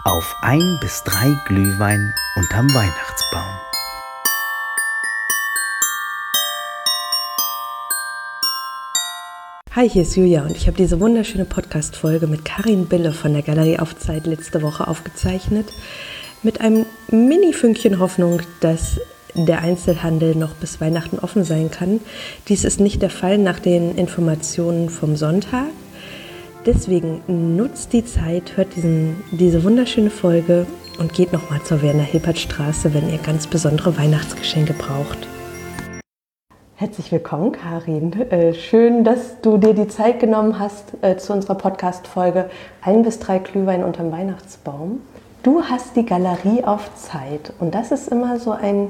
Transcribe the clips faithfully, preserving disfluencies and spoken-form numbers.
auf ein bis drei Glühwein unterm Weihnachtsbaum. Hi, hier ist Julia und ich habe diese wunderschöne Podcast-Folge mit Karin Bille von der Galerie auf Zeit letzte Woche aufgezeichnet. Mit einem Mini-Fünkchen Hoffnung, dass der Einzelhandel noch bis Weihnachten offen sein kann. Dies ist nicht der Fall nach den Informationen vom Sonntag. Deswegen nutzt die Zeit, hört diesen, diese wunderschöne Folge und geht nochmal zur Werner-Hilpert-Straße, wenn ihr ganz besondere Weihnachtsgeschenke braucht. Herzlich willkommen, Karin. Äh, schön, dass du dir die Zeit genommen hast äh, zu unserer Podcast-Folge ein bis drei Glühwein unterm Weihnachtsbaum. Du hast die Galerie auf Zeit und das ist immer so ein,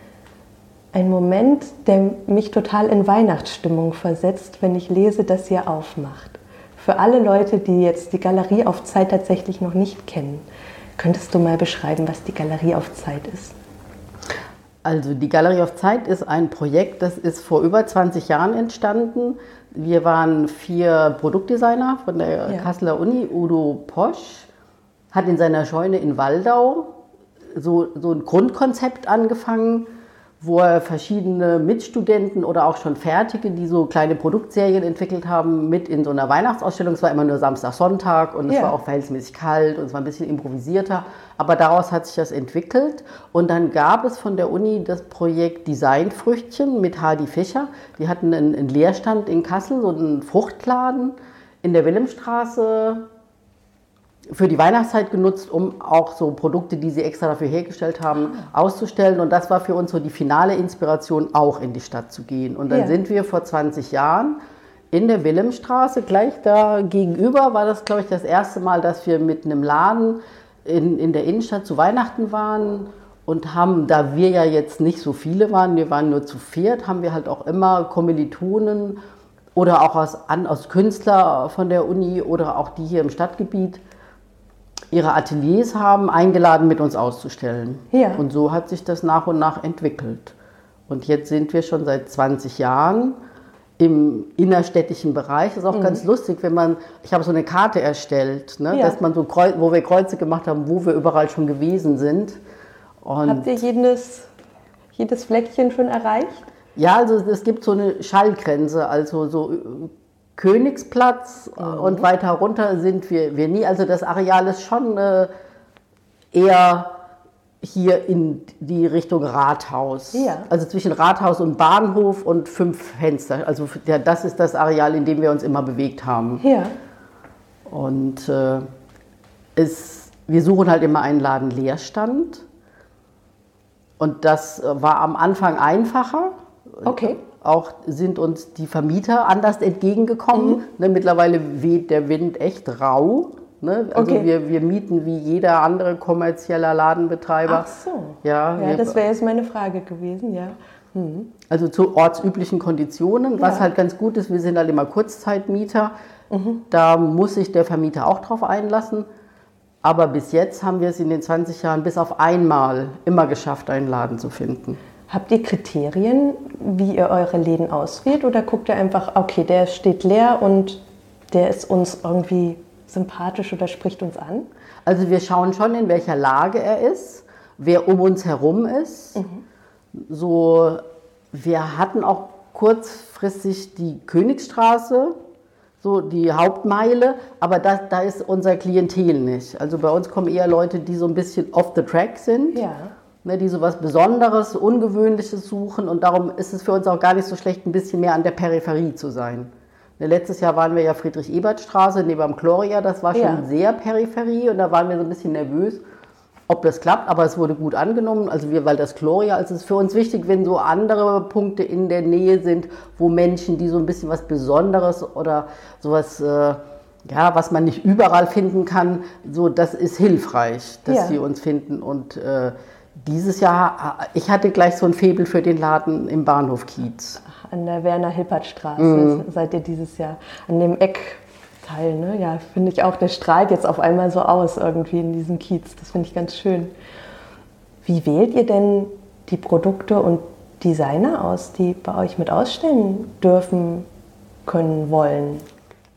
ein Moment, der mich total in Weihnachtsstimmung versetzt, wenn ich lese, dass ihr aufmacht. Für alle Leute, die jetzt die Galerie auf Zeit tatsächlich noch nicht kennen, könntest du mal beschreiben, was die Galerie auf Zeit ist? Also die Galerie auf Zeit ist ein Projekt, das ist vor über zwanzig Jahren entstanden. Wir waren vier Produktdesigner von der ja. Kasseler Uni. Udo Posch hat in seiner Scheune in Waldau so, so ein Grundkonzept angefangen, wo er verschiedene Mitstudenten oder auch schon Fertige, die so kleine Produktserien entwickelt haben, mit in so einer Weihnachtsausstellung. Es war immer nur Samstag, Sonntag und es ja. war auch verhältnismäßig kalt und es war ein bisschen improvisierter. Aber daraus hat sich das entwickelt. Und dann gab es von der Uni das Projekt Designfrüchtchen mit Hardy Fischer. Die hatten einen, einen Leerstand in Kassel, so einen Fruchtladen in der Wilhelmstraße, für die Weihnachtszeit genutzt, um auch so Produkte, die sie extra dafür hergestellt haben, auszustellen. Und das war für uns so die finale Inspiration, auch in die Stadt zu gehen. Und dann ja. sind wir vor zwanzig Jahren in der Wilhelmstraße, gleich da gegenüber, war das, glaube ich, das erste Mal, dass wir mit einem Laden in, in der Innenstadt zu Weihnachten waren und haben, da wir ja jetzt nicht so viele waren, wir waren nur zu viert, haben wir halt auch immer Kommilitonen oder auch aus, aus Künstler von der Uni oder auch die hier im Stadtgebiet ihre Ateliers haben, eingeladen, mit uns auszustellen. Ja. Und so hat sich das nach und nach entwickelt. Und jetzt sind wir schon seit zwanzig Jahren im innerstädtischen Bereich. Das ist auch mhm. ganz lustig, wenn man, ich habe so eine Karte erstellt, ne, ja. dass man so, wo wir Kreuze gemacht haben, wo wir überall schon gewesen sind. Und habt ihr jedes, jedes Fleckchen schon erreicht? Ja, also es gibt so eine Schallgrenze, also so Königsplatz mhm. und weiter runter sind wir, wir nie. Also das Areal ist schon äh, eher hier in die Richtung Rathaus. Ja. Also zwischen Rathaus und Bahnhof und fünf Fenster. Also ja, das ist das Areal, in dem wir uns immer bewegt haben. Ja. Und äh, es, wir suchen halt immer einen Laden Leerstand. Und das war am Anfang einfacher. Okay. Auch sind uns die Vermieter anders entgegengekommen. Mhm. Ne, mittlerweile weht der Wind echt rau. Ne? Also okay. wir, wir mieten wie jeder andere kommerzieller Ladenbetreiber. Ach so. Ja, ja wir, das wäre jetzt meine Frage gewesen. Ja. Mhm. Also zu ortsüblichen Konditionen. Ja. Was halt ganz gut ist, wir sind halt immer Kurzzeitmieter. Mhm. Da muss sich der Vermieter auch drauf einlassen. Aber bis jetzt haben wir es in den zwanzig Jahren bis auf einmal immer geschafft, einen Laden zu finden. Habt ihr Kriterien, wie ihr eure Läden auswählt, oder guckt ihr einfach, okay, der steht leer und der ist uns irgendwie sympathisch oder spricht uns an? Also wir schauen schon, in welcher Lage er ist, wer um uns herum ist. Mhm. So, wir hatten auch kurzfristig die Königstraße, so die Hauptmeile, aber da, da ist unser Klientel nicht. Also bei uns kommen eher Leute, die so ein bisschen off the track sind. Ja. Ne, die so was Besonderes, Ungewöhnliches suchen, und darum ist es für uns auch gar nicht so schlecht, ein bisschen mehr an der Peripherie zu sein. Ne, letztes Jahr waren wir ja Friedrich-Ebert-Straße neben dem Gloria, das war schon ja. sehr Peripherie, und da waren wir so ein bisschen nervös, ob das klappt, aber es wurde gut angenommen, also wir, weil das Gloria, also es ist für uns wichtig, wenn so andere Punkte in der Nähe sind, wo Menschen, die so ein bisschen was Besonderes oder sowas, äh, ja, was man nicht überall finden kann, so, das ist hilfreich, dass ja. sie uns finden. Und äh, dieses Jahr, ich hatte gleich so ein Faible für den Laden im Bahnhof Kiez. An der Werner-Hilpert-Straße mhm. seid ihr dieses Jahr, an dem Eckteil, ne? Ja, finde ich auch, der strahlt jetzt auf einmal so aus irgendwie in diesem Kiez. Das finde ich ganz schön. Wie wählt ihr denn die Produkte und Designer aus, die bei euch mit ausstellen dürfen, können, wollen?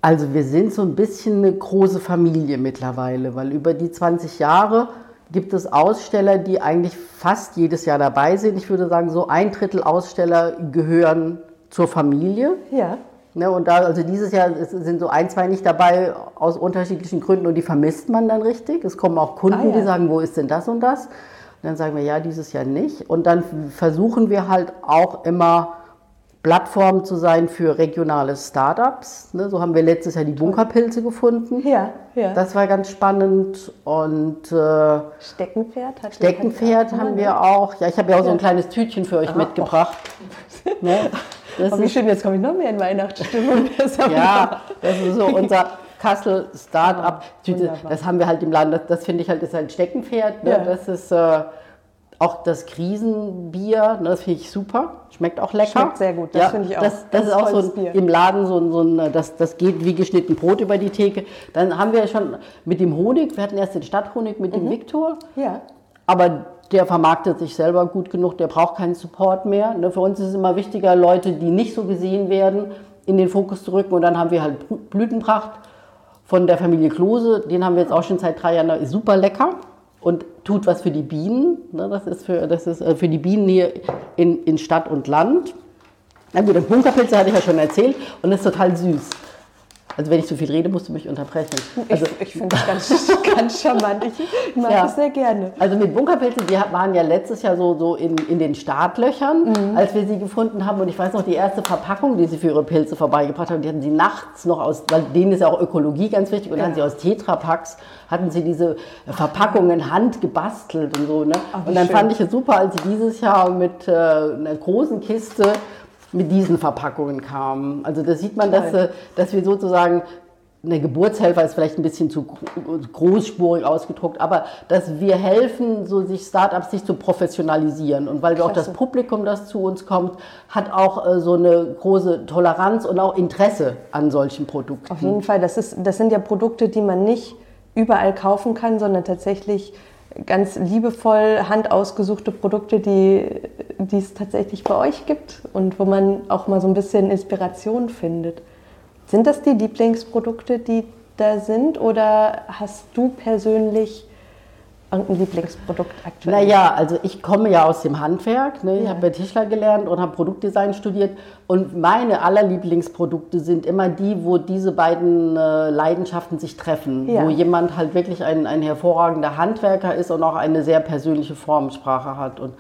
Also wir sind so ein bisschen eine große Familie mittlerweile, weil über die zwanzig Jahre gibt es Aussteller, die eigentlich fast jedes Jahr dabei sind. Ich würde sagen, so ein Drittel Aussteller gehören zur Familie. Ja. Ne, und da, also dieses Jahr sind so ein, zwei nicht dabei aus unterschiedlichen Gründen und die vermisst man dann richtig. Es kommen auch Kunden, ah, ja. die sagen, wo ist denn das und das? Und dann sagen wir, ja, dieses Jahr nicht. Und dann versuchen wir halt auch immer Plattform zu sein für regionale Startups. Ne, so haben wir letztes Jahr die Bunkerpilze gefunden. Ja, ja. Das war ganz spannend. Und äh, Steckenpferd? Hat Steckenpferd hat haben wir auch. Ja, ich habe ja auch ja. so ein kleines Tütchen für euch Aha. mitgebracht. Ne? Das oh, wie schön, jetzt komme ich noch mehr in Weihnachtsstimmung. Das ja, das ist so unser Kassel Start-up. Ja, das haben wir halt im Laden. Das, das finde ich halt, ist halt Steckenpferd. Ne? Ja. Das ist äh, auch das Krisenbier. Ne? Das finde ich super. Schmeckt auch lecker. Schmeckt sehr gut. Das ja, finde ich auch. Das, das, das ist auch so ein, im Laden so ein, so ein das, das geht wie geschnitten Brot über die Theke. Dann haben wir schon mit dem Honig, wir hatten erst den Stadthonig mit mhm. dem Viktor. Ja. Aber der vermarktet sich selber gut genug, der braucht keinen Support mehr. Für uns ist es immer wichtiger, Leute, die nicht so gesehen werden, in den Fokus zu rücken. Und dann haben wir halt Blütenpracht von der Familie Klose. Den haben wir jetzt auch schon seit drei Jahren. Ist super lecker und tut was für die Bienen. Das ist für, das ist für die Bienen hier in, in Stadt und Land. Na gut, den Bunkerpilze hatte ich ja schon erzählt und ist total süß. Also wenn ich zu viel rede, musst du mich unterbrechen. Also, ich ich finde das ganz, ganz charmant. Ich mag ja. das sehr gerne. Also mit Bunkerpilze, die waren ja letztes Jahr so, so in, in den Startlöchern, mhm. als wir sie gefunden haben. Und ich weiß noch, die erste Verpackung, die sie für ihre Pilze vorbeigebracht haben, die hatten sie nachts noch aus, weil denen ist ja auch Ökologie ganz wichtig, und ja. hatten sie aus Tetrapacks, hatten sie diese Verpackungen handgebastelt und so. Ne? Ach, und dann schön. Fand ich es super, als sie dieses Jahr mit äh, einer großen Kiste mit diesen Verpackungen kamen. Also da sieht man, dass, dass wir sozusagen, eine Geburtshelfer ist vielleicht ein bisschen zu großspurig ausgedruckt, aber dass wir helfen, so sich Startups sich zu professionalisieren. Und weil wir auch das Publikum, das zu uns kommt, hat auch äh, so eine große Toleranz und auch Interesse an solchen Produkten. Auf jeden Fall, das, ist, das sind ja Produkte, die man nicht überall kaufen kann, sondern tatsächlich ganz liebevoll handausgesuchte Produkte, die, die es tatsächlich bei euch gibt und wo man auch mal so ein bisschen Inspiration findet. Sind das die Lieblingsprodukte, die da sind, oder hast du persönlich irgendein Lieblingsprodukt aktuell? Naja, also ich komme ja aus dem Handwerk, ne? Ich ja. habe Tischler gelernt und habe Produktdesign studiert, und meine allerlieblingsprodukte sind immer die, wo diese beiden äh, Leidenschaften sich treffen, ja. wo jemand halt wirklich ein, ein hervorragender Handwerker ist und auch eine sehr persönliche Formensprache hat. Und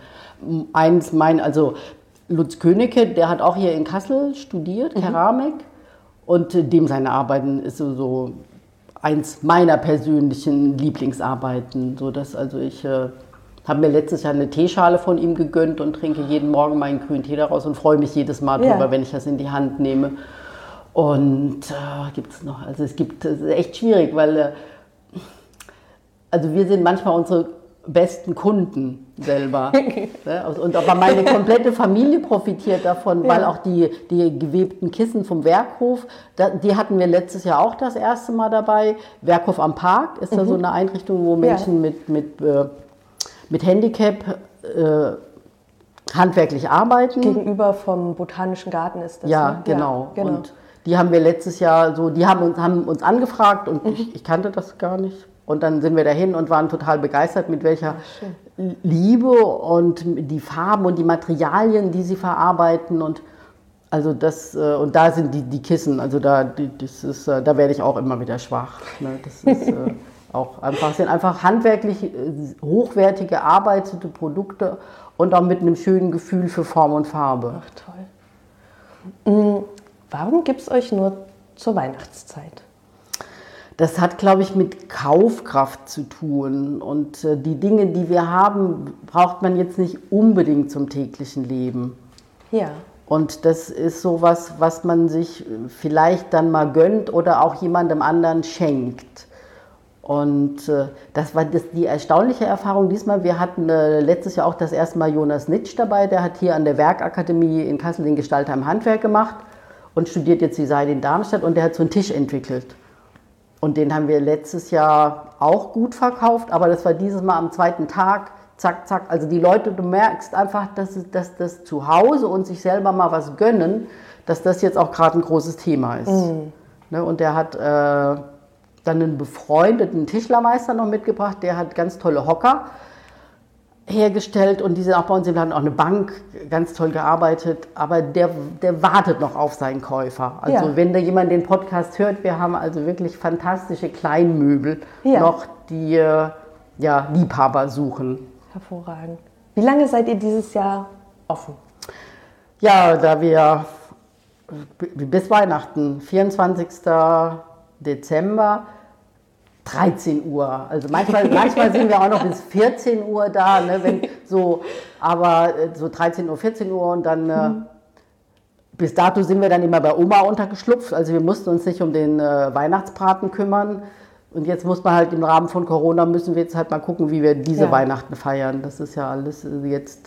eins mein, also Lutz Königke, der hat auch hier in Kassel studiert, mhm. Keramik, und dem seine Arbeiten ist so, so eins meiner persönlichen Lieblingsarbeiten. So dass, also ich äh, habe mir letztes Jahr eine Teeschale von ihm gegönnt und trinke jeden Morgen meinen grünen Tee daraus und freue mich jedes Mal drüber, ja. wenn ich das in die Hand nehme. Und äh, gibt es noch, also es gibt, es ist echt schwierig, weil äh, also wir sind manchmal unsere besten Kunden selber. Und aber meine komplette Familie profitiert davon, weil ja. auch die, die gewebten Kissen vom Werkhof, die hatten wir letztes Jahr auch das erste Mal dabei. Werkhof am Park ist mhm. da so eine Einrichtung, wo Menschen ja. mit, mit, äh, mit Handicap äh, handwerklich arbeiten. Gegenüber vom Botanischen Garten ist das. Ja, ne? genau. Ja, genau. Und die haben wir letztes Jahr so, die haben uns, haben uns angefragt und mhm. ich, ich kannte das gar nicht. Und dann sind wir dahin und waren total begeistert, mit welcher Ach, Liebe und die Farben und die Materialien, die sie verarbeiten. Und also das und da sind die, die Kissen, also da, die, das ist, da werde ich auch immer wieder schwach. Ne? Das ist auch einfach, sind einfach handwerklich hochwertige erarbeitete Produkte und auch mit einem schönen Gefühl für Form und Farbe. Ach toll. Warum gibt es euch nur zur Weihnachtszeit? Das hat, glaube ich, mit Kaufkraft zu tun, und äh, die Dinge, die wir haben, braucht man jetzt nicht unbedingt zum täglichen Leben. Ja. Und das ist sowas, was man sich vielleicht dann mal gönnt oder auch jemandem anderen schenkt. Und äh, das war das, die erstaunliche Erfahrung diesmal. Wir hatten äh, letztes Jahr auch das erste Mal Jonas Nitsch dabei, der hat hier an der Werkakademie in Kassel den Gestalter im Handwerk gemacht und studiert jetzt Design in Darmstadt, und der hat so einen Tisch entwickelt. Und den haben wir letztes Jahr auch gut verkauft, aber das war dieses Mal am zweiten Tag, zack, zack. Also die Leute, du merkst einfach, dass, dass das zu Hause und sich selber mal was gönnen, dass das jetzt auch gerade ein großes Thema ist. Mm. Ne? Und der hat äh, dann einen befreundeten Tischlermeister noch mitgebracht, der hat ganz tolle Hocker hergestellt und die sind auch bei uns im Laden, auch eine Bank, ganz toll gearbeitet, aber der, der wartet noch auf seinen Käufer. Also Ja. wenn da jemand den Podcast hört, wir haben also wirklich fantastische Kleinmöbel Ja. noch, die äh, ja, Liebhaber suchen. Hervorragend. Wie lange seid ihr dieses Jahr offen? Ja, da wir b- bis Weihnachten, vierundzwanzigsten Dezember, dreizehn Uhr. Also manchmal, manchmal sind wir auch noch bis vierzehn Uhr da, ne, wenn so, aber äh, so dreizehn Uhr, vierzehn Uhr und dann äh, bis dato sind wir dann immer bei Oma untergeschlupft. Also wir mussten uns nicht um den äh, Weihnachtsbraten kümmern. Und jetzt muss man halt im Rahmen von Corona müssen wir jetzt halt mal gucken, wie wir diese Ja. Weihnachten feiern. Das ist ja alles äh, jetzt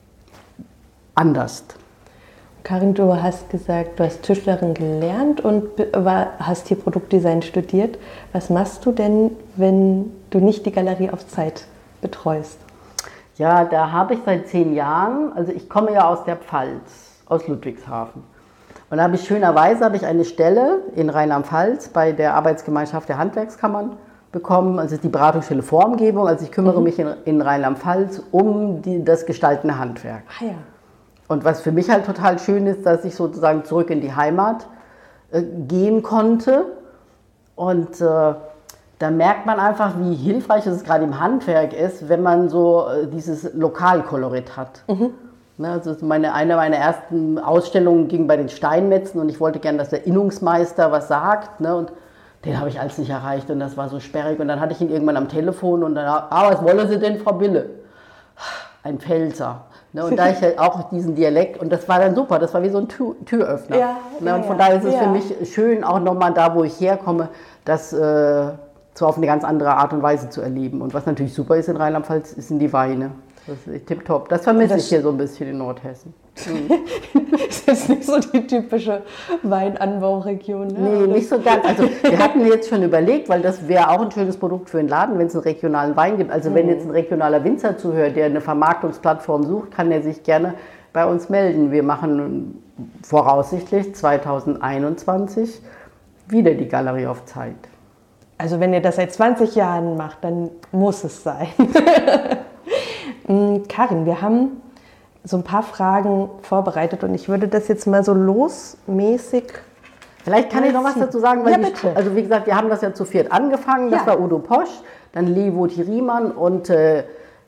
anders. Karin, du hast gesagt, du hast Tischlerin gelernt und be- war, hast hier Produktdesign studiert. Was machst du denn, wenn du nicht die Galerie auf Zeit betreust? Ja, da habe ich seit zehn Jahren, also ich komme ja aus der Pfalz, aus Ludwigshafen. Und da habe ich schönerweise habe ich eine Stelle in Rheinland-Pfalz bei der Arbeitsgemeinschaft der Handwerkskammern bekommen. Also es ist die Beratungsstelle Formgebung. Also ich kümmere mich in, in Rheinland-Pfalz um die, das gestaltende Handwerk. Ah ja. Und was für mich halt total schön ist, dass ich sozusagen zurück in die Heimat äh, gehen konnte. Und äh, da merkt man einfach, wie hilfreich es gerade im Handwerk ist, wenn man so äh, dieses Lokalkolorit hat. Ne, also meine, eine meiner ersten Ausstellungen ging bei den Steinmetzen und ich wollte gerne, dass der Innungsmeister was sagt. Ne, und den habe ich alles nicht erreicht und das war so sperrig. Und dann hatte ich ihn irgendwann am Telefon und dann, ah, was wollen Sie denn, Frau Bille? Ein Pfälzer. Ne, und da ich halt auch diesen Dialekt, und das war dann super, das war wie so ein Tür, Türöffner. Ja, ne, ja, und von ja. daher ist es Ja. für mich schön, auch nochmal da, wo ich herkomme, das äh, so auf eine ganz andere Art und Weise zu erleben. Und was natürlich super ist in Rheinland-Pfalz, sind die Weine. Das ist tipptopp. Das vermisse Das- ich hier so ein bisschen in Nordhessen. Das ist jetzt nicht so die typische Weinanbauregion. Ne? Nee, nicht so ganz. Also wir hatten jetzt schon überlegt, weil das wäre auch ein schönes Produkt für den Laden, wenn es einen regionalen Wein gibt. Also wenn jetzt ein regionaler Winzer zuhört, der eine Vermarktungsplattform sucht, kann er sich gerne bei uns melden. Wir machen voraussichtlich zweitausendeinundzwanzig wieder die Galerie auf Zeit. Also wenn ihr das seit zwanzig Jahren macht, dann muss es sein. Mm, Karin, wir haben so ein paar Fragen vorbereitet und ich würde das jetzt mal so losmäßig. Vielleicht kann ich noch was dazu sagen, weil Ja, die, bitte. also wie gesagt, wir haben das ja zu viert angefangen. Das Ja. war Udo Posch, dann Levo Thieriemann und äh,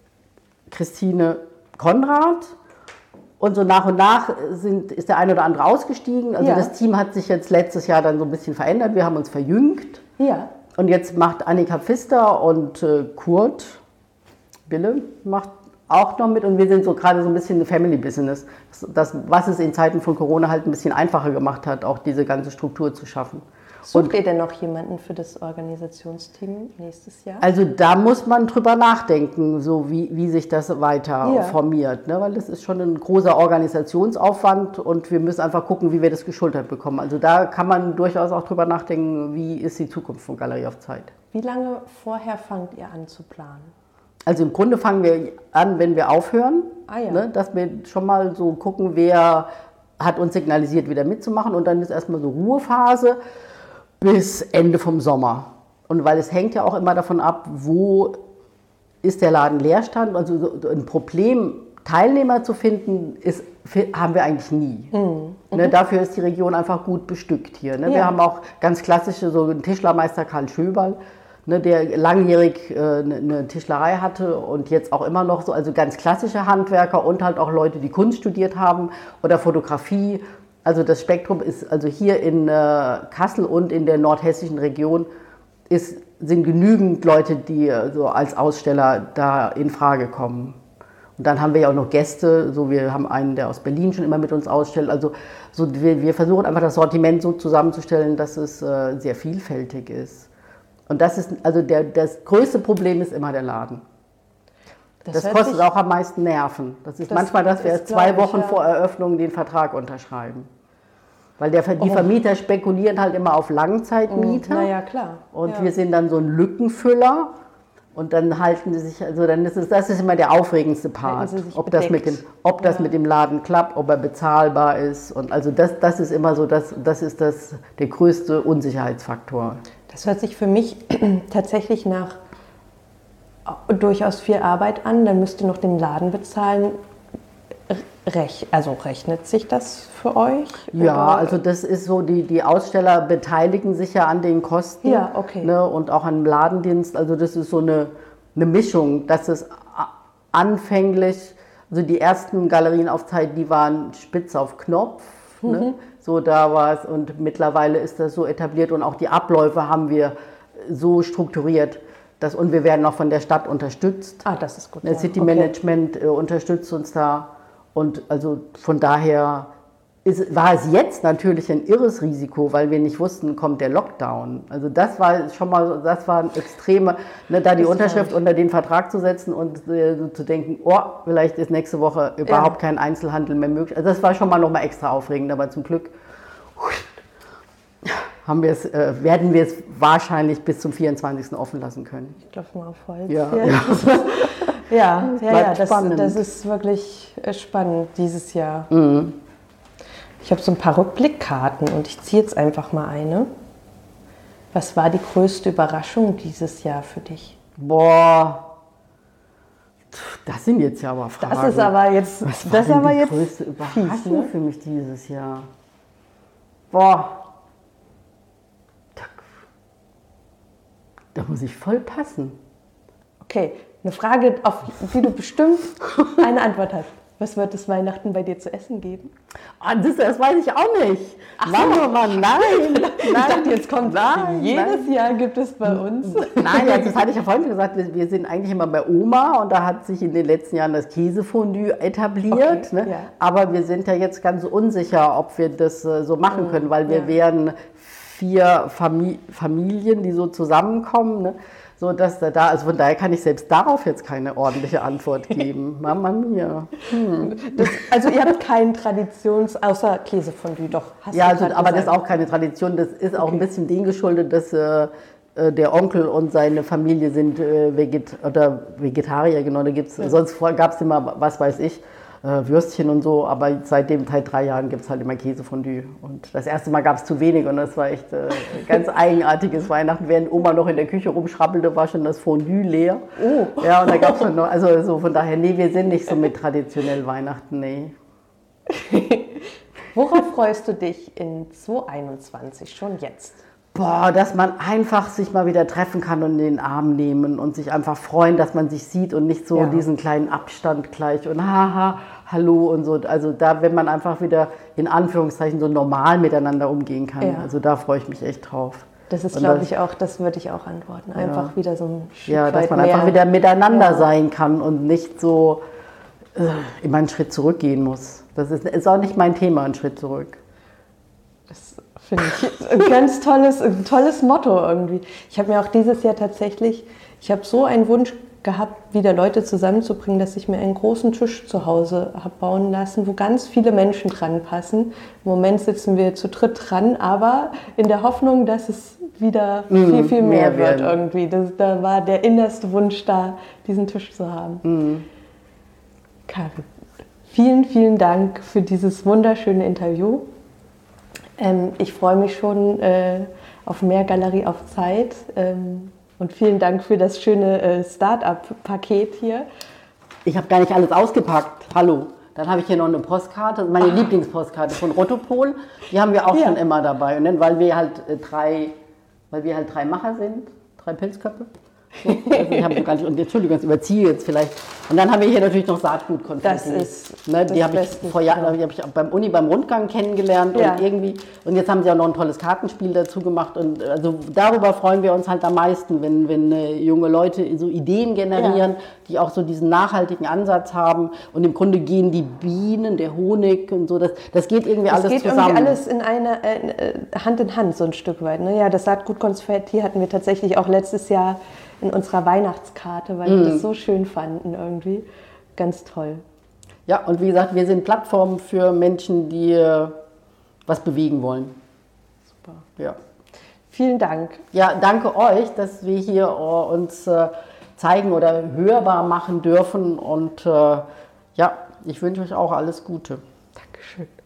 Christine Konrad. Und so nach und nach sind, ist der ein oder andere ausgestiegen. Also Ja. das Team hat sich jetzt letztes Jahr dann so ein bisschen verändert. Wir haben uns verjüngt. Ja. Und jetzt macht Annika Pfister und äh, Kurt Bille macht auch noch mit. Und wir sind so gerade so ein bisschen ein Family Business. Das, das, was es in Zeiten von Corona halt ein bisschen einfacher gemacht hat, auch diese ganze Struktur zu schaffen. Sucht ihr denn noch jemanden für das Organisationsteam nächstes Jahr? Also da muss man drüber nachdenken, so wie, wie sich das weiter Ja. formiert. Ne? Weil das ist schon ein großer Organisationsaufwand und wir müssen einfach gucken, wie wir das geschultert bekommen. Also da kann man durchaus auch drüber nachdenken, wie ist die Zukunft von Galerie auf Zeit. Wie lange vorher fangt ihr an zu planen? Also im Grunde fangen wir an, wenn wir aufhören, Ah ja. ne? Dass wir schon mal so gucken, wer hat uns signalisiert, wieder mitzumachen und dann ist erstmal so Ruhephase bis Ende vom Sommer. Und weil es hängt ja auch immer davon ab, wo ist der Laden Leerstand. Also so ein Problem, Teilnehmer zu finden, ist, haben wir eigentlich nie. Ne, dafür ist die Region einfach gut bestückt hier. Ne? Ja. Wir haben auch ganz klassische, so einen Tischlermeister Karl Schöberl, ne, der langjährig äh, eine, eine Tischlerei hatte und jetzt auch immer noch so, also ganz klassische Handwerker und halt auch Leute, die Kunst studiert haben oder Fotografie. Also das Spektrum ist also hier in äh, Kassel und in der nordhessischen Region ist, sind genügend Leute, die äh, so als Aussteller da in Frage kommen. Und dann haben wir ja auch noch Gäste, so wir haben einen, der aus Berlin schon immer mit uns ausstellt. Also so wir, wir versuchen einfach das Sortiment so zusammenzustellen, dass es äh, sehr vielfältig ist. Und das ist also der, das größte Problem ist immer der Laden. Das, hört kostet sich- auch am meisten Nerven. Das ist Das manchmal, dass wir ist, erst zwei glaub ich, Wochen ja. vor Eröffnung den Vertrag unterschreiben. Weil der, die Oh. Vermieter spekulieren halt immer auf Langzeitmieter. Na ja, klar. Und ja. wir sind dann so ein Lückenfüller. Und dann halten sie sich, also dann ist es, das ist immer der aufregendste Part, ob das, mit dem, ob das ja. mit dem Laden klappt, ob er bezahlbar ist. Und also das, das ist immer so, das, das ist das, der größte Unsicherheitsfaktor. Das hört sich für mich tatsächlich nach durchaus viel Arbeit an. Dann müsst ihr noch den Laden bezahlen. Rech, also rechnet sich das für euch? Ja, oder? Also das ist so, die, die Aussteller beteiligen sich ja an den Kosten, ja, okay. ne, und auch an dem Ladendienst. Also das ist so eine, eine Mischung, dass es anfänglich, also die ersten Galerien auf Zeit, die waren spitz auf Knopf, mhm. ne, so da war es, und mittlerweile ist das so etabliert und auch die Abläufe haben wir so strukturiert. Das, und wir werden noch von der Stadt unterstützt. Ah, das ist gut. Das ja. City okay. Management äh, unterstützt uns da. Und also von daher ist, war es jetzt natürlich ein irres Risiko, weil wir nicht wussten, kommt der Lockdown. Also das war schon mal, das war ein extreme, ne, da die das Unterschrift unter den Vertrag zu setzen und äh, so zu denken, oh, vielleicht ist nächste Woche überhaupt ja. kein Einzelhandel mehr möglich. Also das war schon mal noch mal extra aufregend, aber zum Glück haben wir es, äh, werden wir es wahrscheinlich bis zum vierundzwanzigsten offen lassen können. Ich klopfe mal auf Holz. Ja, ja. ja. Ja, ja, ja das, spannend. das ist wirklich spannend dieses Jahr. Mhm. Ich habe so ein paar Rückblickkarten und ich ziehe jetzt einfach mal eine. Was war die größte Überraschung dieses Jahr für dich? Boah, das sind jetzt ja aber Fragen. Das ist aber jetzt, Was war das denn aber die jetzt größte Überraschung fies, ne? für mich dieses Jahr? Boah, da, da muss ich voll passen. Okay, eine Frage, auf die du bestimmt eine Antwort hast. Was wird es Weihnachten bei dir zu essen geben? Ah, das, das weiß ich auch nicht. Ach Nein, so. Mama, nein, nein. Ich dachte, jetzt kommt nein, jedes nein. Jahr gibt es bei uns. Nein, also das hatte ich ja vorhin gesagt, wir, wir sind eigentlich immer bei Oma und da hat sich in den letzten Jahren das Käsefondue etabliert. Okay, ne? ja. Aber wir sind ja jetzt ganz unsicher, ob wir das äh, so machen können, weil wir ja. wären vier Famili- Familien, die so zusammenkommen. Ne? So, dass da, da, also von daher kann ich selbst darauf jetzt keine ordentliche Antwort geben. Mama mia. Hm. Das, also ihr habt keinen Traditions, außer Käsefondue, doch. Hast Ja, du also, gerade aber das ist gesagt. auch keine Tradition. Das ist auch Okay. ein bisschen dem geschuldet, dass äh, der Onkel und seine Familie sind äh, Veget oder Vegetarier, genau. Da gibt's, ja. Sonst gab es immer, was weiß ich, äh, Würstchen und so. Aber seitdem, seit drei Jahren gibt es halt immer Käsefondue. Und das erste Mal gab es zu wenig und das war echt äh, ganz eigenartiges Weihnachten. Während Oma noch in der Küche rumschrabbelte, war schon das Fondue leer. Oh. Ja, und da gab es schon noch, also so von daher, nee, wir sind nicht so mit traditionell Weihnachten, nee. Worauf freust du dich in zweitausendeinundzwanzig, schon jetzt? Boah, dass man einfach sich mal wieder treffen kann und in den Arm nehmen und sich einfach freuen, dass man sich sieht und nicht so Ja. diesen kleinen Abstand gleich und haha, hallo und so. Also da, wenn man einfach wieder in Anführungszeichen so normal miteinander umgehen kann. Ja. Also da freue ich mich echt drauf. Das ist, Und glaube das- ich, auch, das würde ich auch antworten. Einfach Ja. wieder so ein Stück Ja, dass weit man mehr. einfach wieder miteinander Ja. sein kann und nicht so äh, immer einen Schritt zurückgehen muss. Das ist, ist auch nicht mein Thema, einen Schritt zurück. Das finde ich ein ganz tolles, ein tolles Motto irgendwie. Ich habe mir auch dieses Jahr tatsächlich, ich habe so einen Wunsch gehabt, wieder Leute zusammenzubringen, dass ich mir einen großen Tisch zu Hause habe bauen lassen, wo ganz viele Menschen dran passen. Im Moment sitzen wir zu dritt dran, aber in der Hoffnung, dass es wieder Mm, viel, viel mehr, mehr wird werden. irgendwie. Das, da war der innerste Wunsch da, diesen Tisch zu haben. Mhm. Karin, vielen, vielen Dank für dieses wunderschöne Interview. Ähm, ich freue mich schon äh, auf mehr Galerie auf Zeit ähm, und vielen Dank für das schöne äh, Start-up-Paket hier. Ich habe gar nicht alles ausgepackt. Hallo. Dann habe ich hier noch eine Postkarte, meine Ah. Lieblingspostkarte von Rotopol. Die haben wir auch Ja. schon immer dabei. Und dann, weil wir halt äh, drei, weil wir halt drei Macher sind, drei Pilzköpfe. So, also ich habe so gar nicht, und Entschuldigung, das überziehe jetzt vielleicht. Und dann haben wir hier natürlich noch Saatgutkonfetti. Das ist ne, das die habe ich Beste, vor Jahren, ja. die habe ich beim Uni beim Rundgang kennengelernt Ja. und irgendwie und jetzt haben sie auch noch ein tolles Kartenspiel dazu gemacht und also darüber freuen wir uns halt am meisten, wenn wenn äh, junge Leute so Ideen generieren, Ja. die auch so diesen nachhaltigen Ansatz haben und im Grunde gehen die Bienen, der Honig und so, das das geht irgendwie Das alles geht zusammen. irgendwie alles in einer äh, Hand in Hand so ein Stück weit. Ne? Ja, das Saatgutkonfetti hatten wir tatsächlich auch letztes Jahr in unserer Weihnachtskarte, weil wir das so schön fanden irgendwie. Ganz toll. Ja, und wie gesagt, wir sind Plattformen für Menschen, die äh, was bewegen wollen. Super. Ja. Vielen Dank. Ja, danke euch, dass wir hier äh, uns äh, zeigen oder hörbar machen dürfen. Und äh, ja, ich wünsche euch auch alles Gute. Dankeschön.